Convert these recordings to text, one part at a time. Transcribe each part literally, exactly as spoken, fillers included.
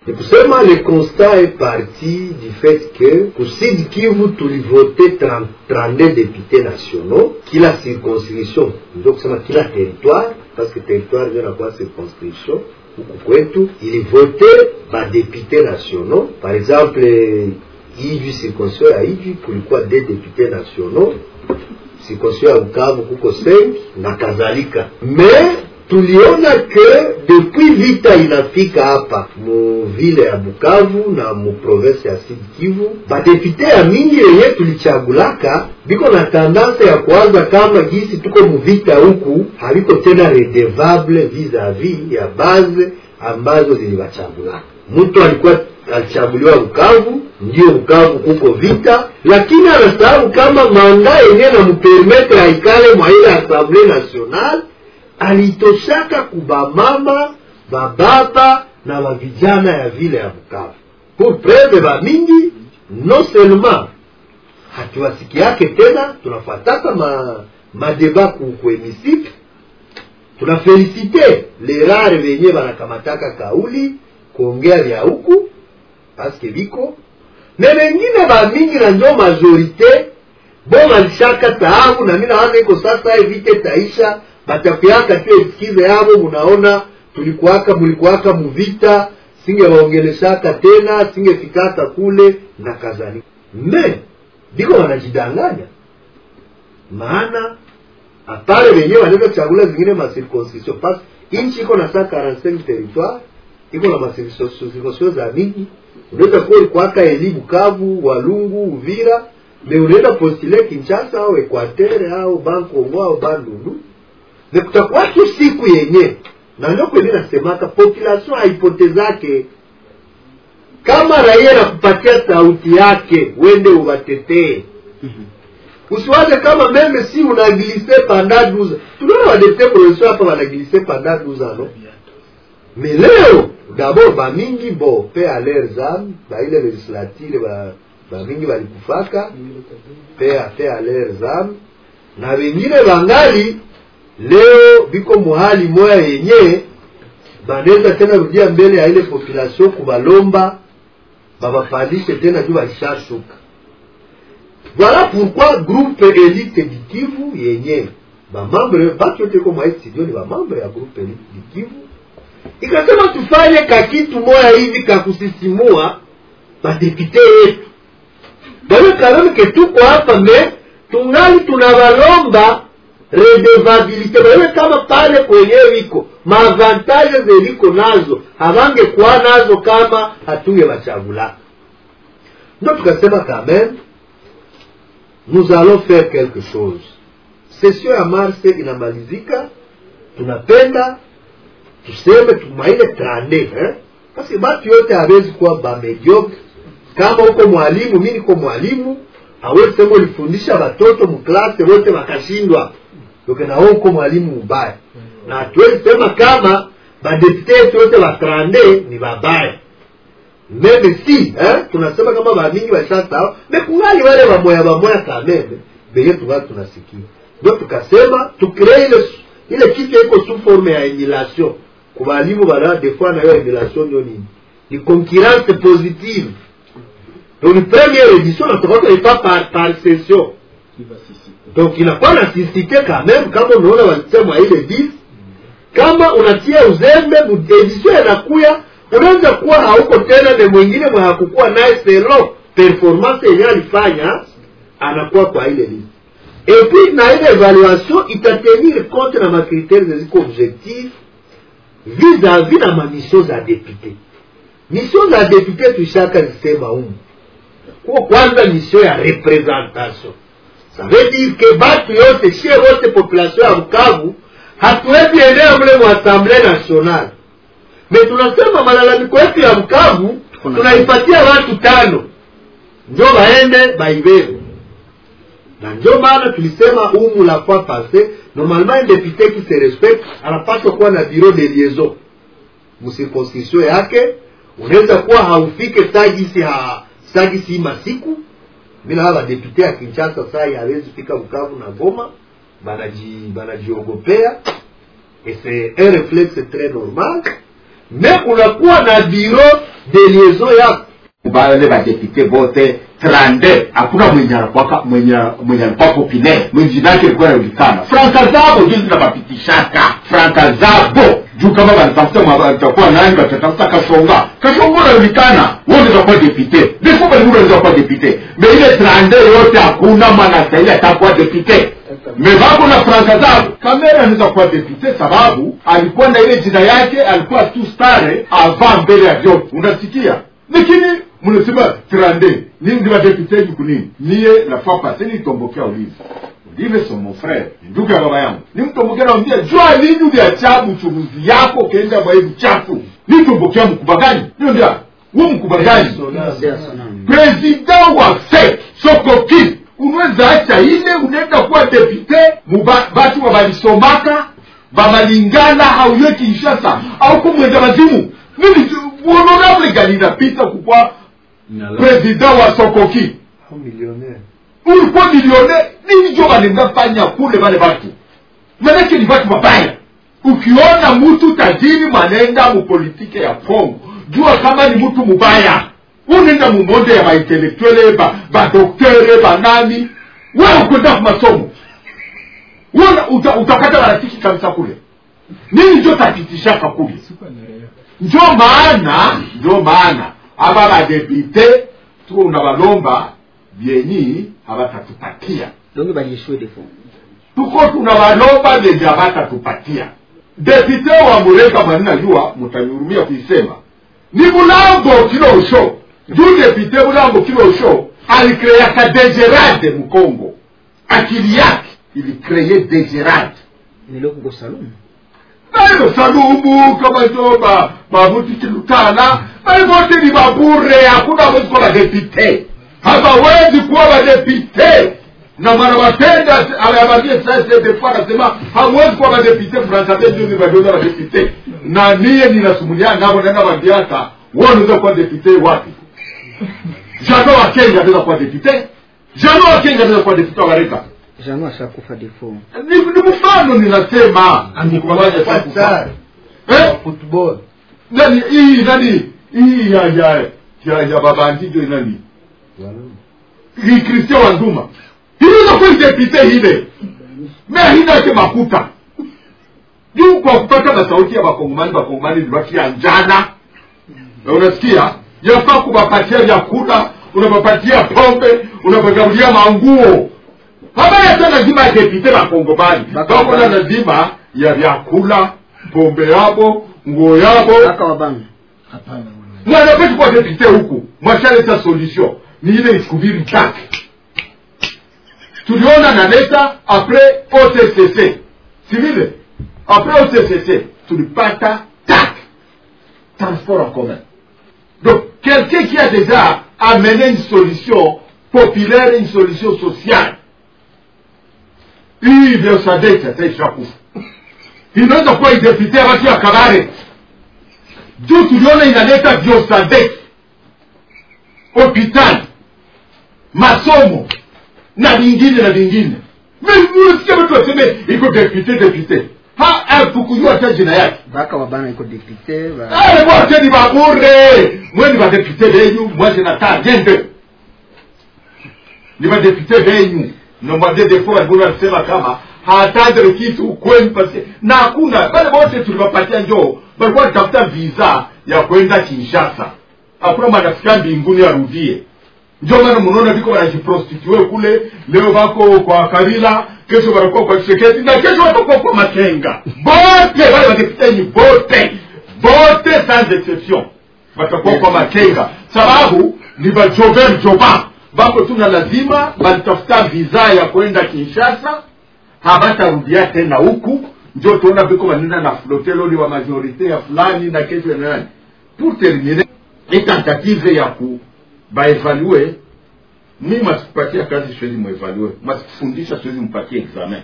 Ni kusema le constat est parti du fait que pour Sud Kivu tulivote trente-deux députés nationaux, kila circonscription, ndio kusema kila territoire, parce que territoire ndio inakuwa circonscription. Huku kwetu ilivote ba députés nationaux. Par exemple, Ijwi circonscription ya Ijwi kulikuwa deux députés nationaux, circonscription ya Bukavu kuko cinq na kadhalika. Mais tuliona que depuis vita inafika hapa mu vile ya Bukavu na mu province ya Sud Kivu, ba député ya mingi yenye tulichagulaka biko na tendance ya kuanza kama gisi tuko mu vita huku haliko tena redevable vis-a-vis ya base ambazo zilibachagulaka. Mtu alikuwa alichaguliwa Bukavu, ndio Bukavu kuko vita, lakini anasahau kama manda yenye na mpermete aikale mwa ile Assemblée nationale alitoshaka kuba mama, bababa na vijana ya vile ya Bukavu. Pour preuve ba mingi, non seulement hatuwasiki yake tena, tunafataka ma, ma débat ku hémicycle, tunafelicite les rares venye banakamataka kauli, kuongea vya huku, paske biko, na wengine ba mingi na ndio majorite, bon alishaka taabu na mina waza iko sasa evite taisha, batapiaka tu eskize yabo, munaona tulikuwaka mulikuwaka muvita, singe waongeleshaka tena, singe fikaka kule na kazani. Me biko wanajidanganya, maana apare wenye wanaweza chagula zingine ma circonscription, pas inchi iko na cent quarante-cinq territoire, iko na ma circonscription za mingi. Unaweza kuwa ulikuwaka Eli Bukavu, Walungu, Uvira, me unaenda postule Kinshasa au Equateur au Bankongo au Bandundu. Ne kutakuwa tu siku yenye, na ndio kweli nasemaka population haipotezake. Kama raia na kupatia sauti yake, wende uwatetee. Usiwaze kama meme si unaglisse pendant douze ans. Tunaona wa député provinciaux hapa wanaglisse pendant douze ans, non? Mais leo d'abord ba mingi bo pe à leurs âmes, ba ile législative ba ba mingi balikufaka pe à pe à leurs âmes, na wengine bangali leo biko muhali moya yenye banaweza tena rudia mbele ya ile population kubalomba babapandishe tena juu walishashuka. Voilà pourquoi groupe élite du Kivu yenye ba membre baki yote kwa studio ni ba membre ya groupe élite du Kivu, ikasema tufanye kakitu moya hivi kakusisimua ba député yetu. Bale karamu ke tuko hapa me tungali tunabalomba redevabilité, bale kama pale kwenye wiko maavantage zeliko nazo havange kwa nazo kama hatunge bachagula. Ndio tukasema quand même nous allons faire quelque chose. Session ya mars inamalizika, tunapenda tuseme tumaile trente eh, kasi batu yote hawezi kuwa ba mediocre. Kama uko mwalimu, mimi niko mwalimu, hawezi sema ulifundisha watoto mklase wote wakashindwa, yoke na uko mwalimu mbaya. Na hatuwezi sema kama ba depute wote wa trente ni babaya. Meme si eh, tunasema kama ba mingi wa sasa, mekungali wale wa moya wa moya kameme beye tuwa tunasikia. Ndio tukasema tu créer ile ile kitu iko sous forme ya émulation. Kwa walimu bala des fois na yo émulation ndio nini? Ni concurrence positive. Donc la première édition on ne pas par par session. Donc il n'a pas la nécessité quand même kama unaona walisema ile dix, kama unatia uzembe édition inakuya, unaweza kuwa hauko tena na mwingine mwa hakukuwa naye selo performance yenye alifanya anakuwa kwa ile liste. Et puis na ile évaluation itatenir compte na ma critères des objectifs vis-à-vis na ma mission za député. Mission za député tushaka nisema humu. Kwa kwanza mission ya représentation. Ça veut dire que batu yote chez wote population ya Bukavu hatuwezi eneo mle mwa Assemblée nationale. Mais tunasema malalamiko yetu ya Bukavu tunaipatia watu tano. Ndio waende baibebe. Na ndio maana tulisema humu la fois passée, normalement un député qui se respecte anapaswa kuwa na bureau de liaison. Msirconscription yake unaweza kuwa haufike sagisi ha sagisi masiku. Bila hawa député ya Kinshasa sai hawezi fika Bukavu na Goma, banaji banajiogopea, et c'est un réflexe très normal. mais unakuwa na bureau de liaison yako. Wale ba député bote trente hakuna mwenye anakuwa mwenye mwenye anakuwa populaire mwenye yake alikuwa anajulikana. Franka zabo jinsi na bapitishaka franka zabo juu kama wanatafuta mtakuwa nani watatafuta Kashonga Kashonga anajulikana wote watakuwa député ndipo bali mtu anaweza kuwa député mais ile trente yote hakuna mwanastahili atakuwa député. Mevako na franka zabo Kamera anaweza kuwa député sababu alikuwa na ile jina yake, alikuwa tu stare avant mbele ya vyote, unasikia. Lakini mnasema trente ni ndio député yuko nini? Niye la fois passée ni tombokea Olive. Olive son mon frère, ndugu ya baba yangu. Ni mtombokea na mbia jua nini ya chabu chumuzi yako kaenda kwa hiyo chafu. Ni tombokea mkubwa gani? Ndio ndio. Wewe mkubwa gani? President wa fake Sokoki. Unaweza acha ile unaenda kuwa député watu wabalisomaka bamalingana au yote Kinshasa au kumwenda mazimu. Nini honorable Galina pita kwa president wa Sokoki? Un millionnaire. Ulikuwa millionnaire, nini jo banenda fanya kule wale watu? Maana ni watu mabaya. Ukiona mtu tajiri manenda mu politike ya Kongo, jua kama ni mtu mubaya. Unaenda mu monde ya intellectuel ba ba docteur ba nani? Wewe ukwenda kwa masomo. Wewe uta, utakata marafiki kabisa kule. Nini jo tapitisha kule? Ndio maana, ndio maana aba ba député tu unabalomba bieni habatatupatia. Ndio balishwe defo. Tuko tunabalomba benye habatatupatia. Député wa Mureka manina jua mtanyurumia kuisema. Ni Bulambo kilo show. Ndio député Bulambo kilo show alicrea ka Degerade mu Kongo. Akili yake ili créer Degerade. Niloko kwa salon. Bayo salumu kama joba babuti kilutana bayo wote ni babure, hakuna wezi kuwa député. Hapa wezi kuwa député na mara watenda aliyabambia sasa de fois nasema hawezi kuwa député Franca ndio ni badona député na niye ninasumulia nabo nenda bandiaka wao ndio kwa député wapi? Jano wa Kenya ndio kwa député, Jano wa Kenya ndio kwa député wa Reka. Jano ashakufa defo. Ni ni mfano ninasema Angekuwaje sasa? Eh? Football. Nani hii nani hii ya ya ya, ya baba ndijo nani? Hii Christian Wanduma. Hii ndio kwa député hile. Mimi hina ke makuta. Juu kwa kupata na sauti ya bakongomani bakongomani ndio ya njana. Na unasikia? Yafaa kubapatia vyakula, unabapatia pombe, unabagabulia manguo. Habari ya lazima ya député la Kongo bali. Bako na lazima ya vyakula, pombe yabo, nguo yabo. Aka wabanga. Hapana. Mwana petu kwa député huku. Mwashale sa solution. Ni ile iskubiri take. Tuliona na leta après O T C C. Civile. Après O T C C, tulipata take. Transport en commun. Donc, quelqu'un qui a déjà amené une solution populaire, une solution sociale. Hii ndio sadeki ataishakufa. Inaweza kuwa député watu ya Kabare. Juu tuliona inaleta biosadeki, hospitali, masomo na vingine na vingine. Mimi unasikia mtu aseme iko député député. Ha alipokujua hata jina yake. Baka wabana iko député ba. Ah kwa tedi babure. Mweni ba député lenyu, mwaje na taa nyende. Ni ba député lenyu. Na mwade defo alibuna alisema kama hatadre kitu kweni pasi. Na hakuna, wale wote tuliwapatia njoo, walikuwa tafuta visa ya kwenda Kinshasa. Hakuna madafika mbinguni arudie. Njoo maana mnaona biko wanajiprostitue kule, leo bako kwa Kabila, kesho wanakuwa kwa Tshisekedi, na kesho watakuwa kwa Makenga. Bote wale wakipiteni bote, bote sans exception. Watakuwa kwa Makenga. Sababu ni ba Jover Joba. Bako tuna lazima balitafuta visa ya kwenda Kinshasa, habatarudia tena huku. Njoo tuona biko wanenda na flotelo ni wa majorite ya fulani na kesho na nani. Pour terminer, et tentative ya ku ba evaluer, mimi masipatia kazi siwezi mu evaluer, masifundisha siwezi mpatie examen.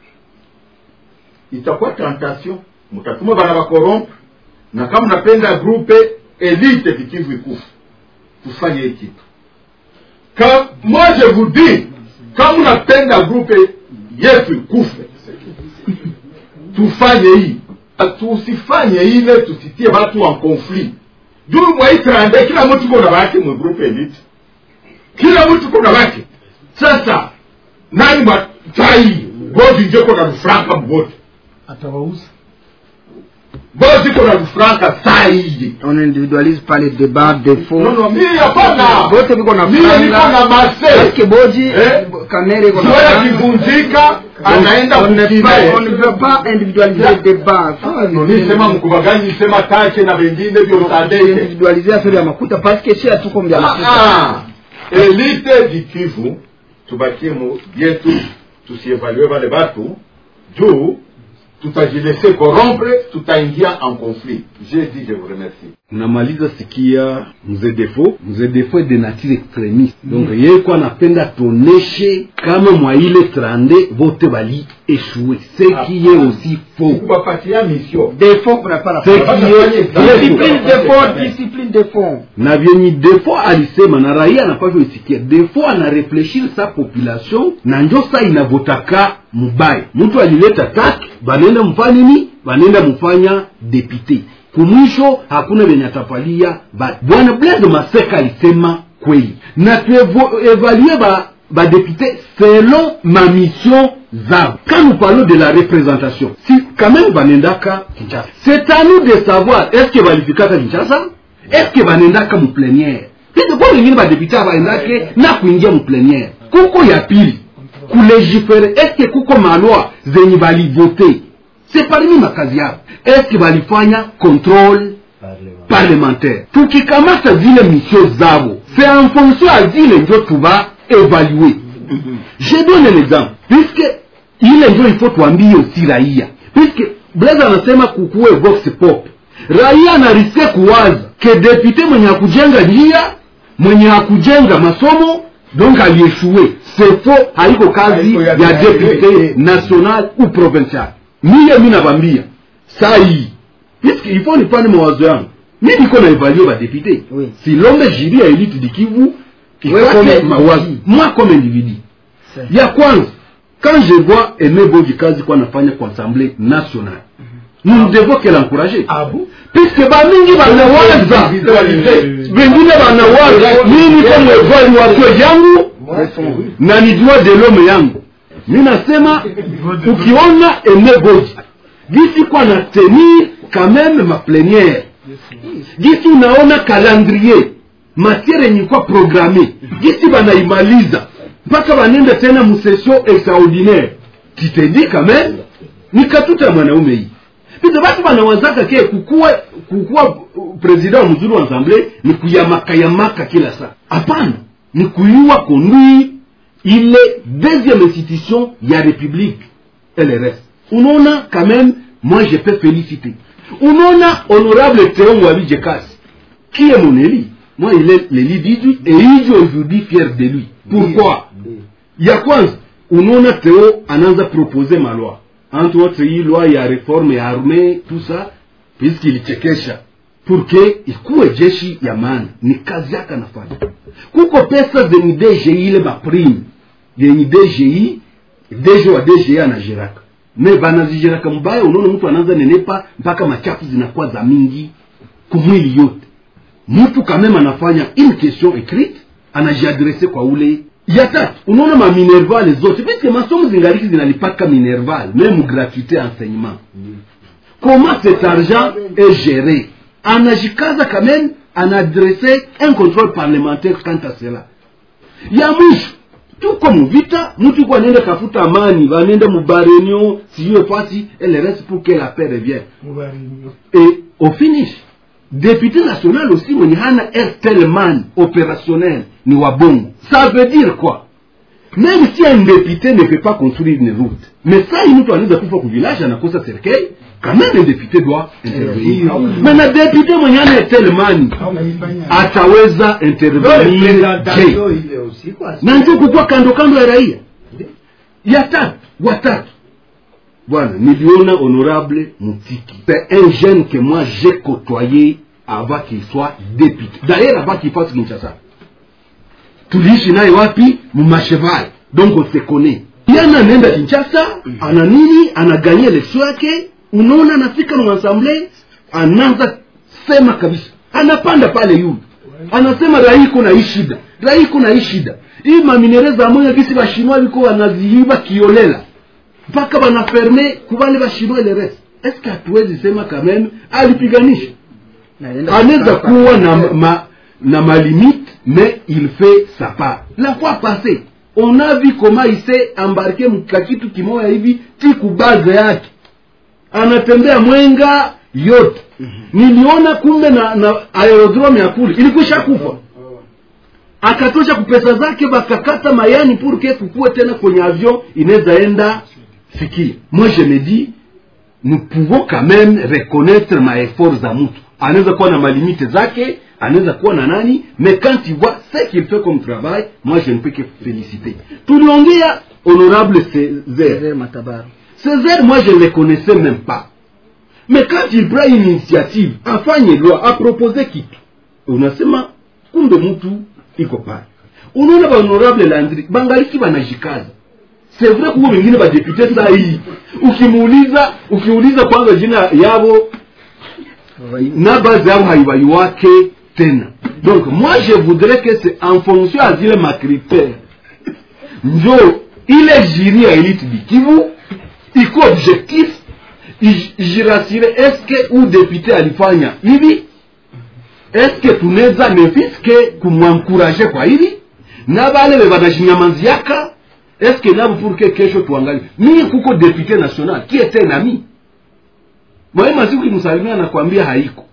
Itakuwa tentation, mtatuma bana ba corrompre, na kama napenda groupe elite Kivu ikufu, tufanye hiki kitu. Quand moi je vous dis, kama unapenda groupe yetu ikufe, tufanye hii. tusifanye ile tusitie watu en conflit. Juu mwa itrande kila mtu kuna wake mu group elite. Kila mtu kuna wake. Sasa nani mwa tai bozi nje kuna franka mbote. Atawauza. Bozi kuna franka sai. On individualise pas les débats de fond. Non non, mimi hapana. Bote biko na franga. Mimi niko na mase. Parce que boji eh? Kamere iko na franga. Kivunjika anaenda kutime. On ne peut pas individualiser les débats. Non, ni sema mkubagani sema tache na wengine bio sadeke. Individualiser affaire ya makuta parce que chez tout combien makuta. Ah. Elite du Kivu tubakie mu bietu tusievalue wale watu juu tutajilese corrompre, tutaingia en conflit. J'ai dit, je vous remercie. Unamaliza sikia mzee Defo. Mzee Defo est de nature extrémiste. Donc mm. yeye kwa napenda toneshe kama mwa ile trande vote bali échouer. Ce ah, qui est aussi faux. Kupapatia mission. Defo kuna pas ce qui est discipline Defo, discipline Defo. Na vyenye Defo alisema na raia anapaswa isikia. Defo ana réfléchir sa population na ndio sa inavotaka mubaya. Mtu alileta taki banenda mfanya nini? Banenda mfanya député. Kumwisho hakuna venye atapalia ba bwana Blaise Maseka alisema kweli. Na tuevaluer ba ba député selon ma mission zao. Quand nous parlons de la représentation, si quand même banendaka Kinshasa, c'est à nous de savoir est-ce que balifikaka Kinshasa, est-ce que banendaka mu plénière. Puis kwa wengine ba député baendake na kuingia mu plénière. Kuko ya pili kulégiférer, est-ce que kuko malwa zenye bali voter. C'est parmi makazi yao. Est-ce que balifanya contrôle parlementaire? Tukikamata zile mission zao, c'est en fonction à zile ndio tuva évaluer. Je donne un exemple. Puisque ile ndio il faut tuambie aussi raia. Puisque Blaise anasema kukuwe vox pop. Raia anariske kuwaza ke député mwenye hakujenga njia, mwenye hakujenga masomo, donc alieshue. C'est faux, haiko kazi ya député national ou provincial. Mie mina bambia saa hii puisque il faut nipane mawazo yangu mimi niko na evaluer ba député oui. Si l'homme jury à élite du Kivu qui ouais, fait mawazo moi comme individu ya kwanza quand je vois Aimé Boji kazi kwa nafanya kwa assemblée nationale nous nous devons que l'encourager ah bon puisque ba mingi banawaza wengine banawaza mimi kama evaluer watu yangu na ni droit de l'homme yangu. Mimi nasema ukiona Aimé Boji gisi kwa na tenir quand même ma plénière, gisi unaona calendrier matière yenye kwa programmée, gisi banaimaliza mpaka banenda tena mu session extraordinaire, tu te dis quand même ni katuta mwanaume hii. Pita watu banawazaka ke kukua kukua president mzuri wa assemblée ni kuyamaka yamaka kila saa. Hapana, ni kuyua conduire il est deuxième institution il y a République L R S. Unaona quand même moi je peux féliciter. Unaona honorable Théo Mwabi Jekas qui est mon élu. Moi il est l'élu d'Idui et il est aujourd'hui fier de lui. Pourquoi? Il y a quoi? Unaona Théo ananza proposer ma loi. Entre autres hii loi ya réforme ya armée tout ça puisqu'il chekesha pour que ikuwe jeshi ya maana ni kazi yake anafanya. Kuko pesa zenye D G I ile ba prime yenye D G I D G wa D G I anajiraka me banazijiraka mbaya. Unaona mtu anaanza nenepa mpaka machafu zinakuwa za mingi kumwili yote. Mtu kama anafanya une question écrite anajiadresse kwa ule ya tatu. Unaona ma minerval zote parce que masomo zingaliki zinalipaka minerval même gratuité enseignement. Mm. Comment cet argent est géré? Anajikaza quand même en adresser un contrôle parlementaire quant à cela. Ya mwisho tout comme vita mtu kwa nenda kafuta amani banenda mubarenyo siyo fasi elle reste pour que la paix revienne. Et au finish député national aussi mwenye hana Airtelman opérationnel ni wabongo. Ça veut dire quoi? Même si un député ne peut pas construire une route, mais ça il nous anaweza kufa ku village anakosa serikali, quand même un député doit intervenir. Mais un député mwenye hana Airtelman ataweza intervenir. Na ndio kukua kando kando ya raia. Ya tatu, watatu. Voilà, niliona honorable Mutiki. C'est un jeune que moi j'ai côtoyé avant qu'il soit député. D'ailleurs avant qu'il fasse Kinshasa. Tuliishi naye wapi? Mumacheval. Donc on se connaît. Yana nenda Kinshasa, ana nini, ana gagné l'élection yake, unaona anafika na assemblée anaanza sema kabisa, anapanda pale yule anasema rai iko na hii shida, rai iko na hii shida, hii maminereza moja kisi ba Chinois biko wanazihiba kiolela mpaka bana fermer kubale ba Chinois le reste. Est-ce que hatuwezi sema quand même alipiganisha? Anaweza kuwa na ma, na ma limite, mais il fait sa part. La fois passée on a vu comment il s'est embarqué mkakitu kimoya hivi tiku base yake anatembea Mwenga yote. Mm-hmm. Niliona kumbe na, na aerodrome ya kule ilikwisha kufa, akatosha kupesa zake bakakata mayani pour que kukue tena kwenye avion inaweza enda fikia. Moi je me dis nous pouvons quand même reconnaître ma effort za mtu, anaweza kuwa na malimite zake, anaweza kuwa na nani, mais quand il voit ce qu'il fait comme travail, moi je ne peux que féliciter. Tuliongea honorable Césaire Matabaro. Césaire, moi je ne le connaissais même pas, mais quand il prend une initiative afanye loi a proposer kitu, unasema kumbe mtu iko pale. Unaona ba honorable Landry bangaliki banajikaza. C'est vrai kuwa wengine ba député saa hii ukimuuliza ukiuliza kwanza jina yao na base yao haiwaiwake tena. Donc moi je voudrais que c'est en fonction à zile ma critères njo ile jiri ya elite du Kivu iko objectif jirasire eske ou député alifanya hivi, eske tunaweza nefiske kumwankuraje kwa hivi na bale bebanashinyamanziaka, eske nabo pour que kesho tuangalie mimi kuko député national qui était nami moi maziku kimsalimia anakuambia haiko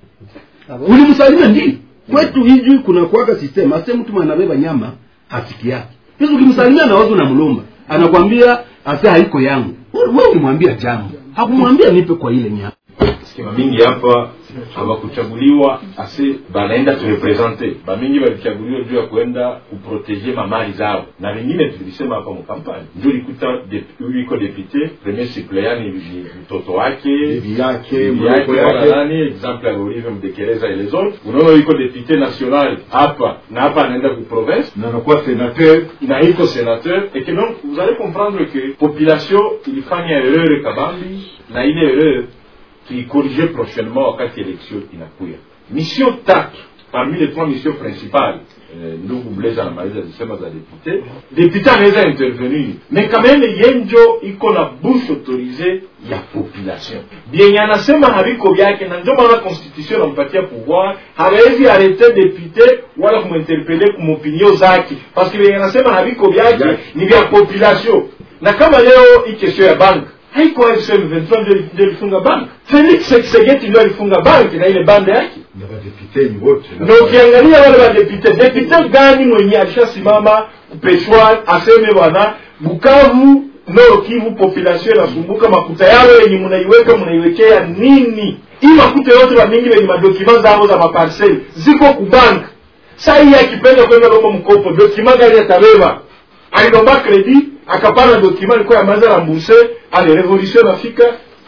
ulimsalimia ndi kwetu hiji kuna kuwaka system ase mtu manabeba nyama hatiki yake hizo ukimsalimia na wazo na mlomba anakuambia ase haiko yangu, wewe umwambia jambo hakumwambia nipe kwa ile nyama. Sikima mingi hapa hawakuchaguliwa ase banaenda tu representer ba mingi walichaguliwa juu ya kwenda kuproteger mamali zao, na wengine tulisema hapa mu kampani ndio likuta yuko député premier suppléant ni mtoto wake bibi yake mko yake nani exemple ya Olivier Mdekereza et les autres. Unaona yuko député national hapa na hapa anaenda ku province na anakuwa sénateur na yuko sénateur, et que donc vous allez comprendre que population ilifanya erreur kabambi na ile erreur qui corrigé prochainement wakati élection inakuya. Mission tatu parmi les trois missions principales, ndugu Blaise anamaliza zisema za député, député anaweza intervenir, mais quand même yenjo iko na bouche autorisée ya population. Bien anasema habiko byake na ndio maana constitution inampatia pouvoir, hawezi arrêter député wala kuminterpeller kumopinio zake, parce que bien anasema habiko byake ni vya population. Na kama leo hii kesho ya bank haiko F M vingt-trois ndio ilifunga bank, Felix Sekegeti ndio alifunga bank na ile bande yake na député ni wote. Ndio kiangalia wale wa député, député gani mwenye alishasimama kupeshwa aseme bwana Bukavu Nord Kivu population inasumbuka, makuta yao yenye mnaiweka mnaiwekea nini? Hii makuta yote wa mingi wenye madokima zao za maparcel ziko ku bank. Sasa hii akipenda kwenda lomba mkopo, dokima gani atabeba? Alilomba credit akapana dokima ilikuwa ya maza rembourser, ale revolution afika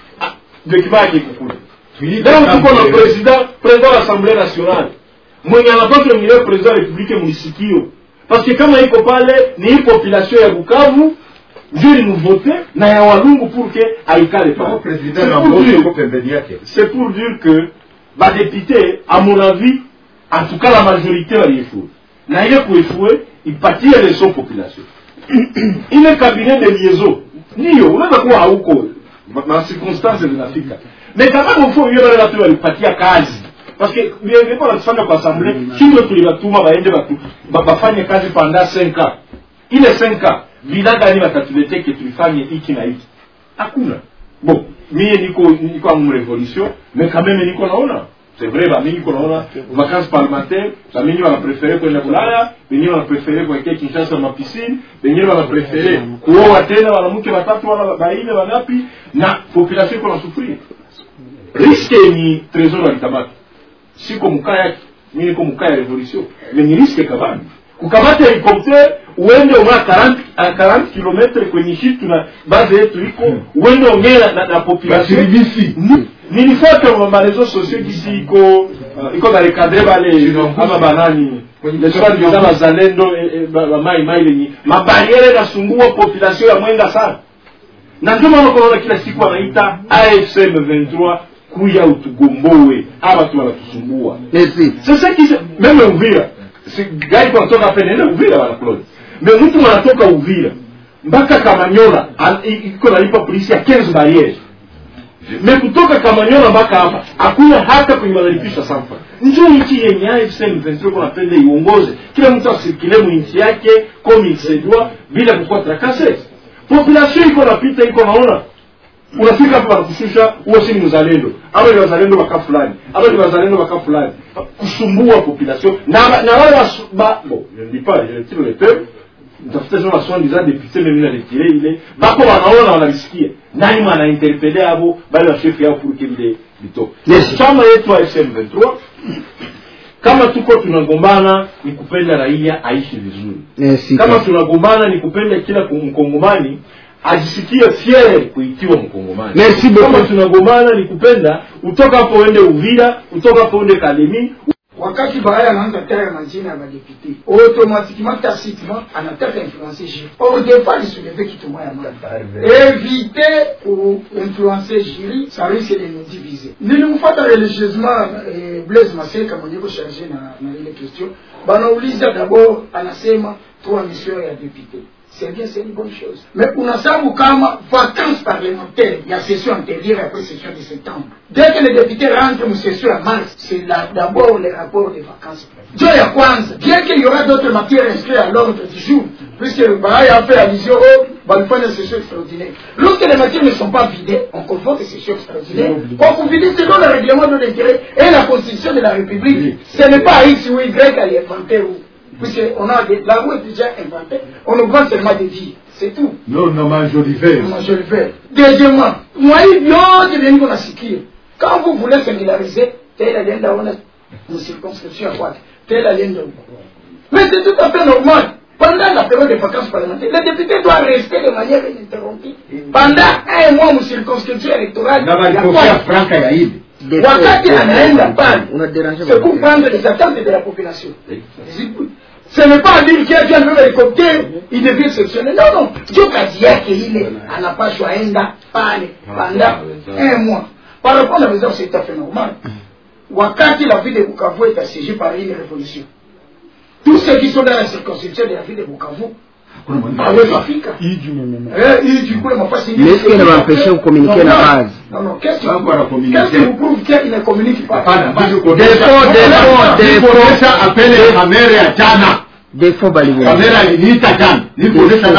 dokima yake kukula. Donc tuko na president président de l'Assemblée nationale mwenye anapaswa mwingine president wa republique mulisikio, parce que kama iko pale ni population ya Bukavu ndio ni voter na ya Walungu pour que aikale pas président na mbozo kwa pembeni yake. C'est pour dire que ba député à mon avis en tout cas la majorité va l'effouer na ile kuefouer ipatie les son population ile cabinet de liaison niyo unaweza kuwa hauko na circonstances zinafika, mais quand même il faut yeye wale watu walipatia kazi, parce que bien kwa kufanya kwa assemblée kile tulibatuma baende batu bafanye kazi pendant cinq ans, ile cinq ans bila gani watatulete que tulifanye hiki na hiki hakuna. Bon mimi niko niko en révolution, mais quand même niko naona c'est vrai ba mingi konaona vacances parlementaires ba mingi wana préférer kwenda Bulaya, wengine wana préférer kwa kile Kinshasa ma piscine, wengine wana préférer kuoa tena wanamke watatu wala baine wangapi, na population iko na souffrir. Risque ni trésor walikamata siko mkaya, mimi niko mkaya revolution, mais ni risque kabambi kukamata helicopter uende uma quarante kilomita kwenye shitu na base yetu iko uende ongea na, na population nilifuata kwa marezo sociaux d'ici iko iko na recadrer bale ama banani les soins de la zalendo ba mai mai lenye mabariere na sungua population ya Mwenga sana, na ndio maana unaona kila siku anaita A F C M vingt-trois kuya utugomboe hapa tu wanatusumbua. Merci. Sasa kisa meme Uvira si gari kwa kutoka hapa nenda Uvira wala Claude. Mais mtu anatoka Uvira mpaka Kamanyola iko nalipa polisi ya quinze barrières. Mais kutoka Kamanyola mpaka hapa hakuna hata kwenye madalipisha sampa. Njoo nchi yenye A F C M vingt-trois kwa napenda iongoze. Kila mtu asirikile mu nchi yake comme il se doit bila kukua tracasser. Population iko napita iko naona. Unafika hapa kushusha huo si mzalendo. Ama ni wazalendo waka fulani. Ama ni wazalendo waka fulani. Kusumbua population na na wale wa bon, je ne dis pas, je tire le terme. Ndafuta zona soin des députés même na retirer ile. Bako wanaona wanalisikia. Nani mwana interpeller hapo bali wa chef yao pour qu'il bito. Chama yetu A F C M vingt-trois kama tuko tunagombana ni kupenda raia aishi vizuri. Merci. Kama tunagombana ni kupenda kila mkongomani ajisikie fier kuitiwa mkongomani. Merci beaucoup. Kama tunagombana ni kupenda utoka hapo uende Uvira, utoka hapo uende Kalemi. Wakati baaya anaanza taja majina ya madepite automatiquement tacitement anataka influencer jury. Au départ il soulevait kitu moya moja. Éviter ou influencer jury, ça risque de nous diviser. Nilimfuata religieusement eh, Blaise Maseka mwenye ko charger na na ile question. Banauliza d'abord anasema trois missions ya député. C'est bien, c'est une bonne chose. Mais on a ça comme vacances parlementaires, il y a session antérieure après session de septembre. Dès que les députés rentrent en session en mars, c'est d'abord les rapports des vacances. Dieu y a Kwanzaa. Bien qu'il y aura d'autres matières inscrites à l'ordre du jour, puisque le Bahai a fait allusion au bah, une session extraordinaire. Lorsque les matières ne sont pas vidées, on convoque des sessions extraordinaires. On vous dit selon le règlement de l'intérêt et la constitution de la République. Ce n'est pas X ou Y à l'inventer ou. Puisqu'on a des, la roue est déjà inventée, on nous vend seulement des vies, c'est tout. Non, non, majoritaire. Majoritaire. Deuxièmement, moi, il y a des gens qui ont sikir. Quand vous voulez singulariser, telle la ligne d'Aona, une circonscription à droite, telle la ligne de. Mais c'est tout à fait normal. Pendant la période de vacances parlementaires, les députés doivent rester de manière ininterrompue. Pendant un mois, une circonscription électorale, il y a quoi? Wakati anaenda pale, c'est pour prendre les attentes de la population. Ce n'est pas à dire qu'il y a un hélicoptère, il devient exceptionnel. Non, non. Dieu a dit qu'il n'a pas choisi pale pendant un mois. Par rapport à la maison, c'est tout à fait normal. Wakati la ville de Bukavu est assiégée par une révolution. Tous ceux qui sont dans la circonscription de la ville de Bukavu, mais est-ce qu'il va empêcher de communiquer la base? Non, non, qu'est-ce que vous prouve qu'il ne communique pas? Défaut, défaut, défaut. Ça appelle la caméra à Tchana. Défaut, Balibou. Caméra limite à Tchana. Défaut,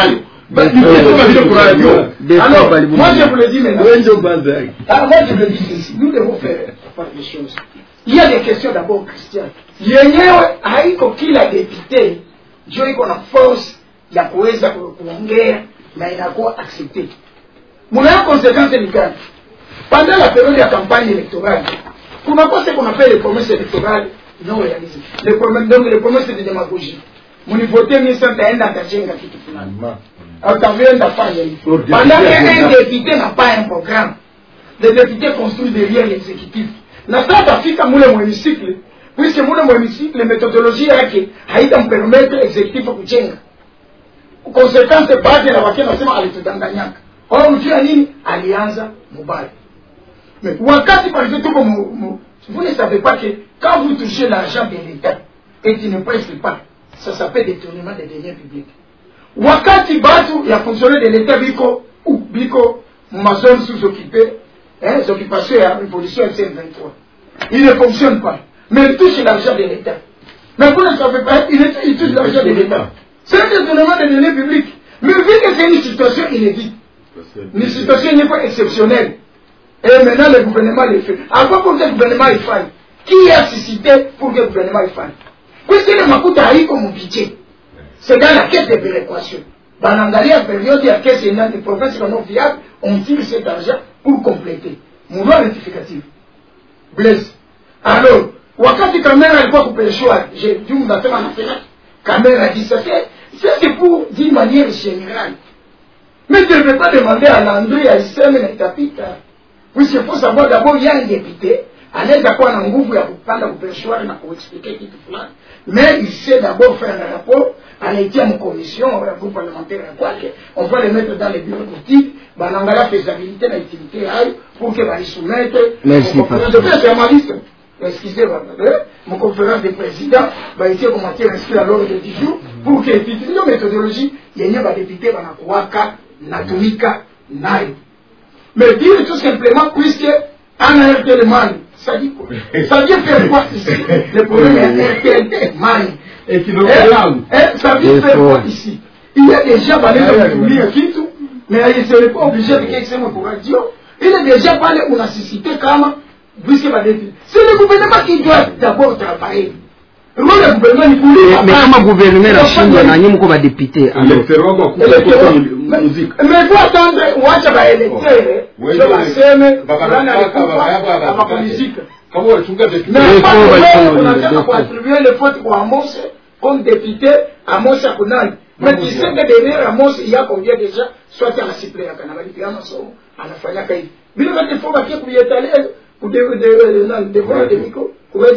alors, moi je vous le dis maintenant. Alors, moi je vous le dis ceci. Nous devons faire des choses. Il y a des questions d'abord, Christian. Yenyewe haiko kila député, Dieu iko na force ya kuweza kuongea na inakuwa accepté. Muna conséquence ni gani? Pendant la période de campagne électorale, kuna quoi ce qu'on appelle les promesses électorales non réalisées. Les promesses, donc les promesses de démagogie. Muni voter mille cent taenda tajenga kitu fulani. Atavenda fanya hivi. Pendant qu'un député n'a pas un programme, les députés construisent derrière l'exécutif. Na sasa fika mule mhémicycle, puisque mule mhémicycle les méthodologies yake haitampermettre exécutif kujenga. Conséquence baadhi ya wakenya nasema alitudanganyaka. Au mtu nini alianza mobile. Mais wakati par exemple tuko vous ne savez pas que quand vous touchez l'argent de l'État et tu ne prestes pas, ça s'appelle détournement des deniers publics. Wakati batu ya fonctionnaire de l'État biko ou biko ma zone sous-occupée, hein, les occupations à révolution M vingt-trois. Il ne fonctionne pas. Mais il touche l'argent de l'État. Mais vous ne savez pas, il, il touche l'argent de l'État. C'est un détournement des deniers publics. Mais vu que c'est une situation inédite, une situation n'est pas exceptionnelle, et maintenant le gouvernement le fait. À quoi pour que le gouvernement le fasse? Qui a suscité pour que le gouvernement le fasse? Puisque le Makuta a eu comme budget, c'est dans la caisse de péréquation. Dans la période, il y a caisse de provinces non viables, on tire cet argent pour compléter. Mon loi rectificative. Blaise. Alors, wakati caméra alikuwa kupeshwa, j'ai dû me battre en affaire. Caméra dit ça, c'est pour d'une manière générale. Mais tu ne peux pas demander à l'André, à Issem et à Tapita. Puisqu'il faut savoir d'abord, il y a un député, à l'aise à quoi on a un groupe, à prendre pour perchoir, pour expliquer qui tout cela. Mais il sait d'abord faire un rapport, à l'étienne commission, au groupe parlementaire, à quoi, on va le mettre dans les bureaux boutiques, banangala faisabilité na utilité hayo pour que bali soumettre Merci, pasteur. Excusez-moi, mon conférence des présidents va être commenté inscrit à l'ordre du jour pour que l'utilisation méthodologie yenye ba député banakuwaka natumika nayo. Mais dire tout simplement puisque en R T L man, ça dit quoi? Ça dit faire quoi ici? Le problème est R T L man. Et qui nous ça dit faire quoi ici? Il y a déjà parlé de un kitu, mais il ne serait pas obligé de quelque chose pour radio. Il est déjà parlé où la cité comme puisque c'est le gouvernement qui doit d'abord travailler. Le gouvernement il voulait. Mais comment gouvernement la Chine na nyinyi mko ba député alors? Mais faut attendre wacha ba électeur. Je va seme bana alikufa kwa politique. Kama wachunga député. Mais pas unataka kuattribuer les fautes kwa Mose comme député à Mose kunani. Mais tu sais que derrière Mose il y a combien déjà soit à la suppléant kana bali pia masomo anafanya kazi. Bila kati faut bakie kuyetaler pour devant des micros,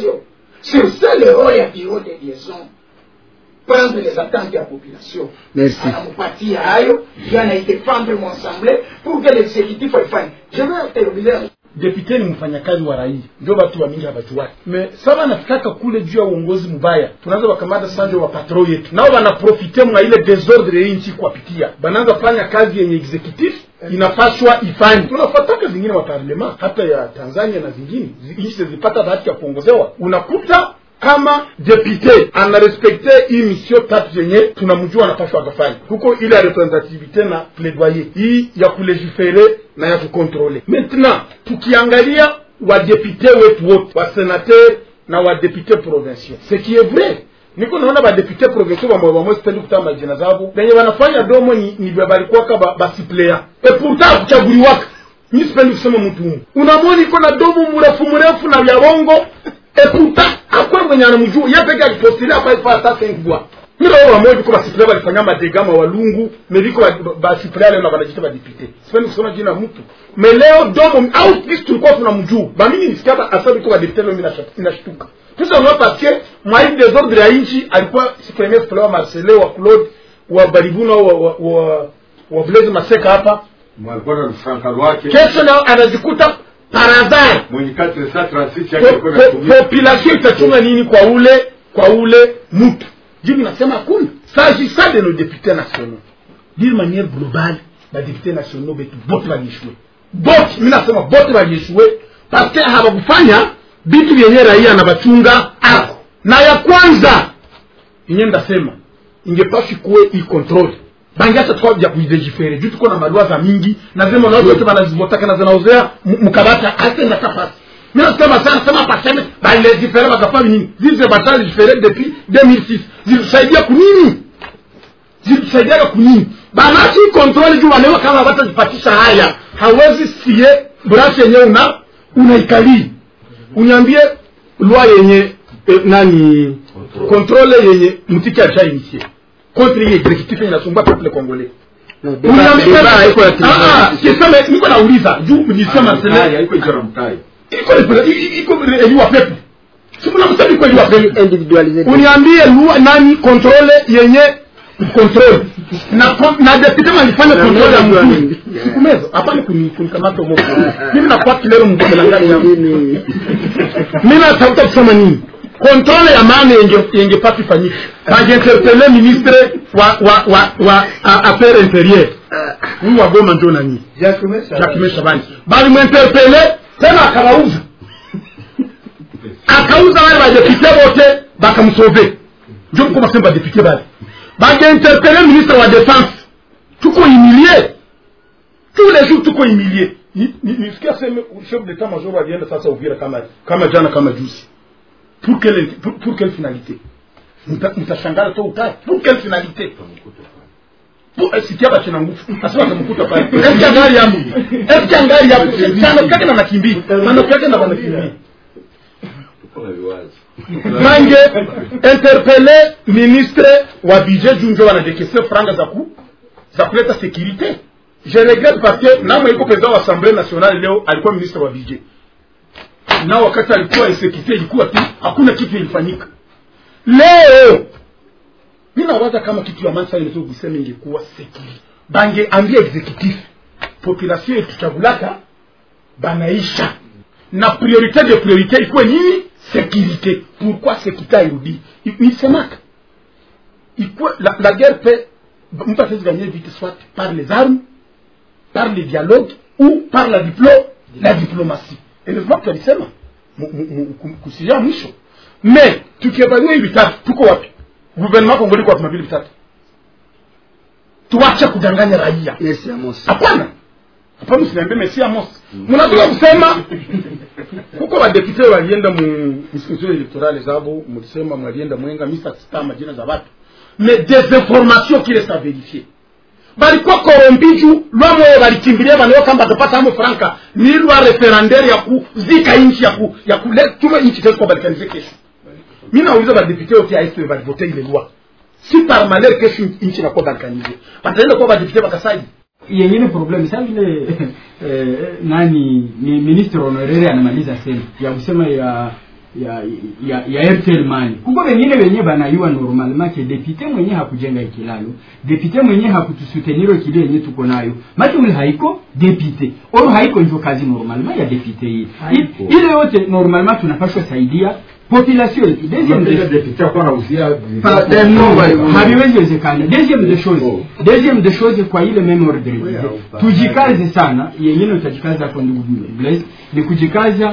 c'est ça le rôle et le bureau des liaisons. Prendre les attentes de la population. Merci. Mon parti a eu, il y en a été prendre mon assemblée pour que l'exécutif soit fait. Je veux terminer. Deputy ni mfanyakazi wa raia, ndio watu wa mingi habatuwaki. Me sasa nafikaka kule juu ya uongozi mbaya, tunaanza wakamata sanjo wa patrol yetu. Nao wanaprofite mwa ile desordre ya nchi kuwapitia. Banaanza fanya kazi yenye executive inapaswa ifanye. Tunafuataka zingine wa parlement hata ya Tanzania na zingine, nchi zipata haki ya kuongozewa. Unakuta kama deputy anarespekte hii mission tatu zenye tunamjua anapaswa akafanya. Huko ile representativite na plaidoyer hii ya kulegifere na ya kukontrole. Maintenant tukiangalia wa deputy wetu wote, wa senateur na wa deputy provincial, ce qui est vrai niko naona ba deputy provincial wa mwa mwestu kutama majina zao benye wanafanya domo ni ni balikuwa ka basiplea e pourtant kuchaguliwa ni sipendi kusema mtu huyu unamwona iko na domo mrefu mrefu na ya bongo e pourtant akwa mwenye anamjua yeye peke yake postile hapa ifa hata sengwa mimi wa mmoja kwa basiplea walifanya madegama walungu meliko basiplea leo na wanajita ba deputy sipendi kusema jina mtu meleo domo au sisi tulikuwa tunamjua ba mimi nisikia asabu kwa deputy leo mimi nashtuka. Tout ça parce que moi il des ordres ya inchi alikuwa si premier flower Marcelo wa Claude wa Baribuna wa wa wa, wa Blaise Maseka hapa mwalikuwa na Franka wake kesho na anajikuta paradar mwenye quatre cent trente-six yake po, po, population itachunga nini kwa ule kwa ule mtu jibu nasema hakuna s'agissant de nos députés nationaux d'une manière globale les députés nationaux betu bote va échouer bote mimi nasema bote va échouer parce que habakufanya bitu vyenye raia na bachunga ako na ya kwanza yenye ndasema ingepaswa kuwe i control bangiacha tukao ya kuidegifere juu tuko na malua za mingi na zema na wote banazibotaka na zinaozea mkabata hata na tafasi mimi nasema sana sema paseme ba legifere bakafanya nini zize batali legifere depuis deux mille six zilisaidia kunini zilisaidia kunini banachi control juu walewa kama batajipatisha haya hawezi sie branch yenyewe una unaikali uniambie loi yenye eh, nani contrôle yenye mtiki acha initié contre les exécutifs inasumba peuple congolais uniambie haiko ya ah ah sema niko nauliza juu nilisema sema haiko iko mtai iko iko eliwa peuple sio na msabi kwa eliwa peuple individualisé uniambie loi nani contrôle yenye contrôle na na deputy malifanya contrôle ya mtu sikumezo hapa ni kunikamata moko mimi na kwa kilero mgomo ngani yangu mimi nataka kusema nini contrôle ya maana yenge yenge pati fanyika baje interpeller ministre wa wa wa, wa affaires intérieures huyu wa Goma ndio nani Jacques Shabani bali mwinterpeller tena akauza akauza wale wa deputy wote bakamsove ndio kama sema deputy bali baje interpeller ministre wa défense tuko humilié tous les jours tuko humilié ni ni sikia sema chef d'état major alienda sasa Uvira kama kama jana kama juzi pour quelle pour, pour quelle finalité mtashangala tu utai pour quelle finalité pour sikia bache na nguvu asema kumkuta pale est gari yangu est gari yangu sana kaka na nakimbia sana kaka na wanakimbia mange interpeller ministre wa budget junjo wana dekese franga za ku za kuleta sécurité. Je regrette parce que na mwe iko président wa Assemblée nationale leo alikuwa ministre wa budget na wakati alikuwa exécuté ilikuwa tu hakuna kitu ilifanyika leo mimi nawaza kama kitu ya mansa ile tu kusema ingekuwa sécurité bange ambia exécutif population yetuchagulaka banaisha na priorité de priorité ikuwe nini? Sécurité. Pourquoi sécurité irudi? Isemaka ikuwe la, la guerre peut mtu ataweza gagner vite soit par les armes, par le dialogue ou par la diplo la diplomatie. Et le vote alisema kusia mwisho. Mais tukievaluate hivi tatu tuko wapi? Gouvernement Kongo liko wapi mabili vitatu? Tuache kudanganya raia. Yes, Amos. Hapana. Hapana, msiniambie Messi Amos. Mnataka kusema huko wa deputy walienda mu institution electorale zabo, mlisema mwalienda mwenga misa sita majina za watu. Mais des informations qui restent à vérifier. Balikuwa korompiju lwa moyo balikimbilia banao kamba tupata amo franka ni lwa referendaire ya kuzika inchi ya ku ya kuletuma inchi tena kwa balikanize kesho. Mimi nauliza ba deputy wote ya S P ba voter ile loi. Si par malheur kesho inchi na kwa balikanize. Pataenda kwa ba deputy bakasai. Yengine problem sasa vile eh, nani ni minister honorary anamaliza sema ya kusema ya ya ya ya Airtel Money. Kuko wengine wenyewe banayua normalement ke deputy mwenye hakujenga ikilalo, deputy mwenye hakutusuteniro kile yenyewe tuko nayo. Mati ule haiko deputy. Oro haiko ndio kazi normalement ya deputy hii. Ile yote normalement tunapaswa saidia population yetu. Deuxième des deputy kwa nauzia habiwezi wezekana. Deuxième des choses. Deuxième des choses kwa ile même ordre. Tujikaze sana, yenyewe utajikaza kwa ndugu Blaise, ni kujikaza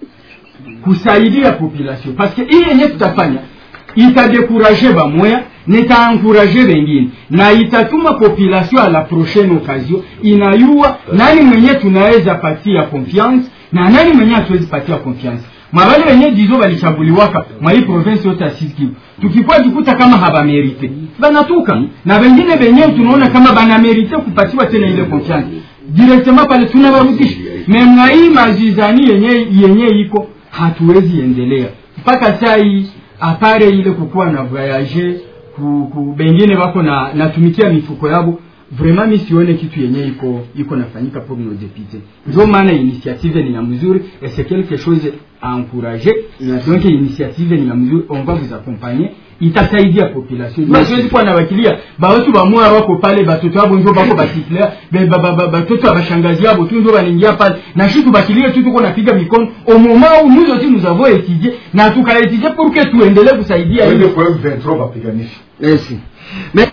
kusaidia population parce que hii yenyewe tutafanya itadécourager ba moya, nitaencourager wengine na itatuma population à la prochaine occasion inayua nani mwenye tunaweza patia confiance na nani mwenye hatuwezi patia confiance. Mabale wenye dizo walichaguliwaka mwa hii province yote ya Sud Kivu, tukikuwa jikuta kama haba merite banatuka na wengine wenyewe tunaona kama bana merite kupatiwa tena ile confiance directement pale tunawarudisha. Memna hii majizani yenye yenye iko hatuwezi endelea mpaka sai apare ile kukua na voyager ku, ku bengine wako na natumikia mifuko yabo. Vraiment mi sione kitu yenye iko iko nafanyika pour nos députés. Ndio maana initiative ni ya mzuri et c'est quelque chose à encourager. Donc initiative ni ya mzuri, on va vous accompagner. Itasaidia population. Masiwezi kwa na wakilia ba watu ba mwa wako pale batoto wabo ndio bako batikla ba batoto abashangazi yabo tu ndio baningia pale na shitu bakilia tu tuko napiga mikono au moment où nous aussi nous avons étudié na tuka étudier pour que tuendelee kusaidia hiyo. Kwa vingt-trois bapiganisha. Merci. Mais